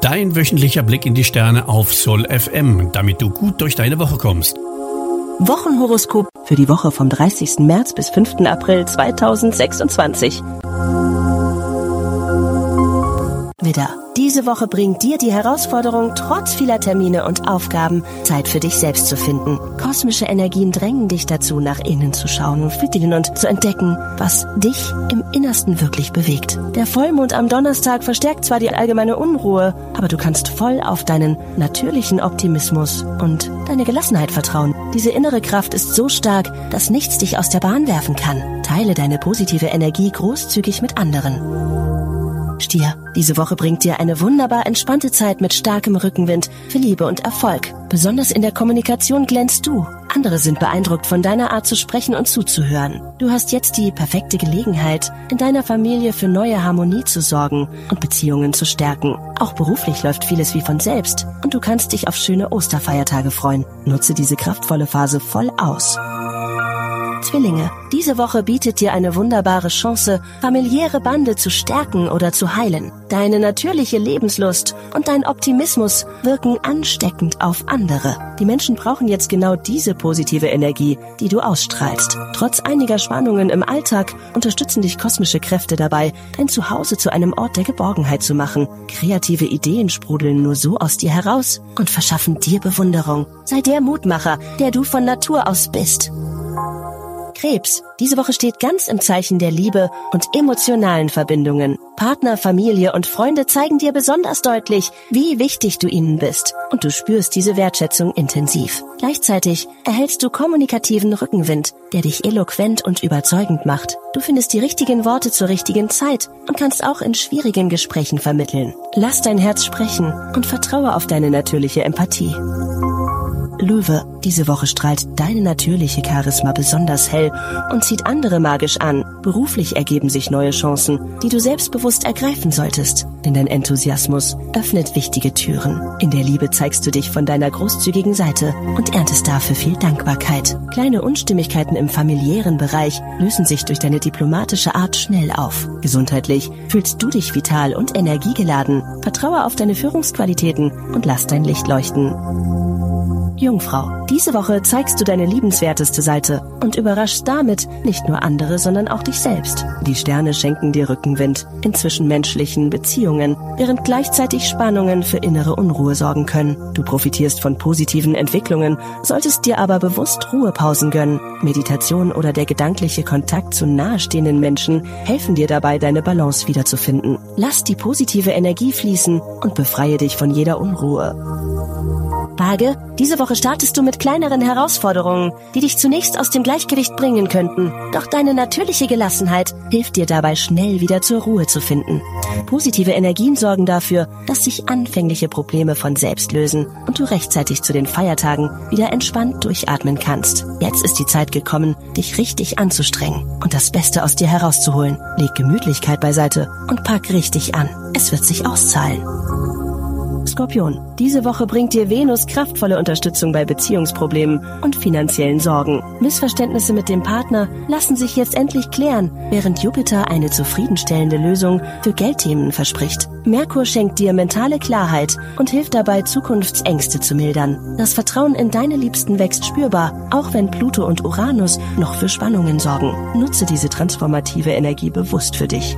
Dein wöchentlicher Blick in die Sterne auf Soul FM, damit du gut durch deine Woche kommst. Wochenhoroskop für die Woche vom 30. März bis 5. April 2026. Widder, diese Woche bringt dir die Herausforderung, trotz vieler Termine und Aufgaben Zeit für dich selbst zu finden. Kosmische Energien drängen dich dazu, nach innen zu schauen, fühlen und zu entdecken, was dich im Innersten wirklich bewegt. Der Vollmond am Donnerstag verstärkt zwar die allgemeine Unruhe, aber du kannst voll auf deinen natürlichen Optimismus und deine Gelassenheit vertrauen. Diese innere Kraft ist so stark, dass nichts dich aus der Bahn werfen kann. Teile deine positive Energie großzügig mit anderen. Stier, diese Woche bringt dir eine wunderbar entspannte Zeit mit starkem Rückenwind für Liebe und Erfolg. Besonders in der Kommunikation glänzt du. Andere sind beeindruckt von deiner Art zu sprechen und zuzuhören. Du hast jetzt die perfekte Gelegenheit, in deiner Familie für neue Harmonie zu sorgen und Beziehungen zu stärken. Auch beruflich läuft vieles wie von selbst und du kannst dich auf schöne Osterfeiertage freuen. Nutze diese kraftvolle Phase voll aus. Zwillinge, diese Woche bietet dir eine wunderbare Chance, familiäre Bande zu stärken oder zu heilen. Deine natürliche Lebenslust und dein Optimismus wirken ansteckend auf andere. Die Menschen brauchen jetzt genau diese positive Energie, die du ausstrahlst. Trotz einiger Spannungen im Alltag unterstützen dich kosmische Kräfte dabei, dein Zuhause zu einem Ort der Geborgenheit zu machen. Kreative Ideen sprudeln nur so aus dir heraus und verschaffen dir Bewunderung. Sei der Mutmacher, der du von Natur aus bist. Krebs, diese Woche steht ganz im Zeichen der Liebe und emotionalen Verbindungen. Partner, Familie und Freunde zeigen dir besonders deutlich, wie wichtig du ihnen bist. Und du spürst diese Wertschätzung intensiv. Gleichzeitig erhältst du kommunikativen Rückenwind, der dich eloquent und überzeugend macht. Du findest die richtigen Worte zur richtigen Zeit und kannst auch in schwierigen Gesprächen vermitteln. Lass dein Herz sprechen und vertraue auf deine natürliche Empathie. Löwe, diese Woche strahlt deine natürliche Charisma besonders hell und zieht andere magisch an. Beruflich ergeben sich neue Chancen, die du selbstbewusst ergreifen solltest. Denn dein Enthusiasmus öffnet wichtige Türen. In der Liebe zeigst du dich von deiner großzügigen Seite und erntest dafür viel Dankbarkeit. Kleine Unstimmigkeiten im familiären Bereich lösen sich durch deine diplomatische Art schnell auf. Gesundheitlich fühlst du dich vital und energiegeladen. Vertraue auf deine Führungsqualitäten und lass dein Licht leuchten. Jungfrau, diese Woche zeigst du deine liebenswerteste Seite und überraschst damit nicht nur andere, sondern auch dich selbst. Die Sterne schenken dir Rückenwind in zwischenmenschlichen Beziehungen, während gleichzeitig Spannungen für innere Unruhe sorgen können. Du profitierst von positiven Entwicklungen, solltest dir aber bewusst Ruhepausen gönnen. Meditation oder der gedankliche Kontakt zu nahestehenden Menschen helfen dir dabei, deine Balance wiederzufinden. Lass die positive Energie fließen und befreie dich von jeder Unruhe. Waage, diese Woche startest du mit kleineren Herausforderungen, die dich zunächst aus dem Gleichgewicht bringen könnten. Doch deine natürliche Gelassenheit hilft dir dabei, schnell wieder zur Ruhe zu finden. Positive Energien sorgen dafür, dass sich anfängliche Probleme von selbst lösen und du rechtzeitig zu den Feiertagen wieder entspannt durchatmen kannst. Jetzt ist die Zeit gekommen, dich richtig anzustrengen und das Beste aus dir herauszuholen. Leg Gemütlichkeit beiseite und pack richtig an. Es wird sich auszahlen. Skorpion, diese Woche bringt dir Venus kraftvolle Unterstützung bei Beziehungsproblemen und finanziellen Sorgen. Missverständnisse mit dem Partner lassen sich jetzt endlich klären, während Jupiter eine zufriedenstellende Lösung für Geldthemen verspricht. Merkur schenkt dir mentale Klarheit und hilft dabei, Zukunftsängste zu mildern. Das Vertrauen in deine Liebsten wächst spürbar, auch wenn Pluto und Uranus noch für Spannungen sorgen. Nutze diese transformative Energie bewusst für dich.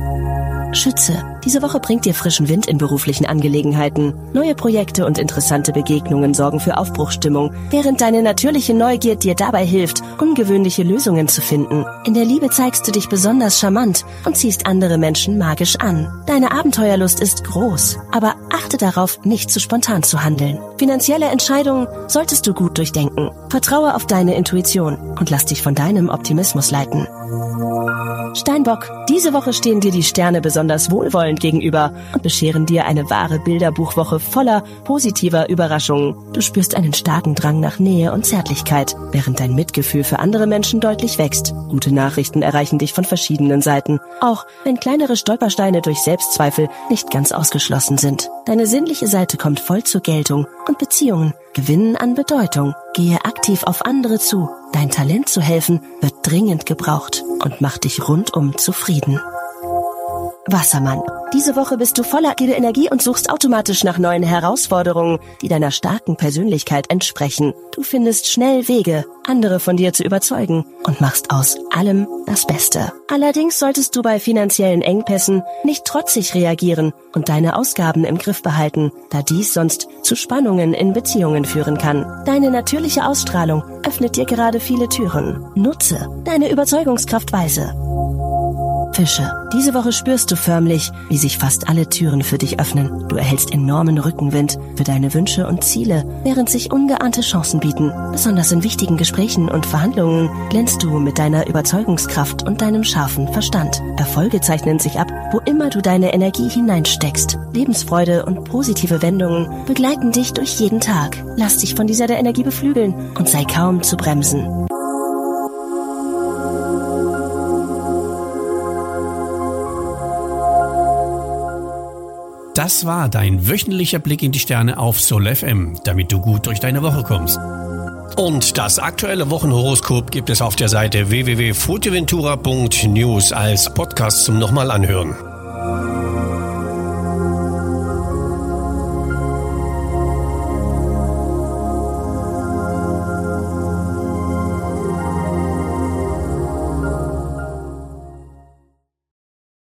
Schütze, diese Woche bringt dir frischen Wind in beruflichen Angelegenheiten. Neue Projekte und interessante Begegnungen sorgen für Aufbruchsstimmung, während deine natürliche Neugier dir dabei hilft, ungewöhnliche Lösungen zu finden. In der Liebe zeigst du dich besonders charmant und ziehst andere Menschen magisch an. Deine Abenteuerlust ist groß, aber achte darauf, nicht zu spontan zu handeln. Finanzielle Entscheidungen solltest du gut durchdenken. Vertraue auf deine Intuition und lass dich von deinem Optimismus leiten. Steinbock, diese Woche stehen dir die Sterne besonders wohlwollend gegenüber und bescheren dir eine wahre Bilderbuchwoche voller positiver Überraschungen. Du spürst einen starken Drang nach Nähe und Zärtlichkeit, während dein Mitgefühl für andere Menschen deutlich wächst. Gute Nachrichten erreichen dich von verschiedenen Seiten, auch wenn kleinere Stolpersteine durch Selbstzweifel nicht ganz ausgeschlossen sind. Deine sinnliche Seite kommt voll zur Geltung und Beziehungen gewinnen an Bedeutung. Gehe aktiv auf andere zu. Dein Talent zu helfen wird dringend gebraucht und macht dich rundum zufrieden. Wassermann. Diese Woche bist du voller Energie und suchst automatisch nach neuen Herausforderungen, die deiner starken Persönlichkeit entsprechen. Du findest schnell Wege, andere von dir zu überzeugen und machst aus allem das Beste. Allerdings solltest du bei finanziellen Engpässen nicht trotzig reagieren und deine Ausgaben im Griff behalten, da dies sonst zu Spannungen in Beziehungen führen kann. Deine natürliche Ausstrahlung öffnet dir gerade viele Türen. Nutze deine Überzeugungskraft weise. Fische. Diese Woche spürst du förmlich, wie sich fast alle Türen für dich öffnen. Du erhältst enormen Rückenwind für deine Wünsche und Ziele, während sich ungeahnte Chancen bieten. Besonders in wichtigen Gesprächen und Verhandlungen glänzt du mit deiner Überzeugungskraft und deinem scharfen Verstand. Erfolge zeichnen sich ab, wo immer du deine Energie hineinsteckst. Lebensfreude und positive Wendungen begleiten dich durch jeden Tag. Lass dich von dieser Energie beflügeln und sei kaum zu bremsen. Das war dein wöchentlicher Blick in die Sterne auf Soul FM, damit du gut durch deine Woche kommst. Und das aktuelle Wochenhoroskop gibt es auf der Seite www.fuerteventura.news als Podcast zum nochmal anhören.